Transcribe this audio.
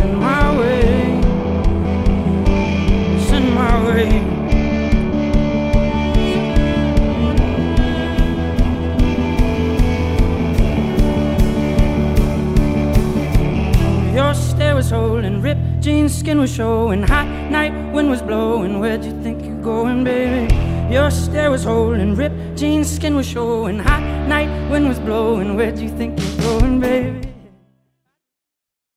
send my way, send my way. Your stare was holding, ripped jeans, skin was showing, hot night, wind was blowing. Where'd you think you're going, baby? Your stare was holding, ripped jeans, skin was showing, hot night, wind was blowing. Where'd you think you're going, baby?